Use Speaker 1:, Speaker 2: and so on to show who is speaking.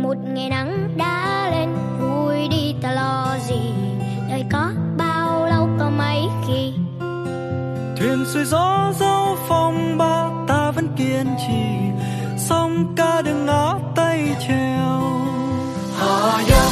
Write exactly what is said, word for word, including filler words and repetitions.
Speaker 1: một ngày nắng đã lên, vui đi ta lo gì, đời có bao lâu có mấy khi.
Speaker 2: Thuyền xuôi gió dẫu phong ba ta vẫn kiên trì, song ca đừng ngó tay treo. Hà ya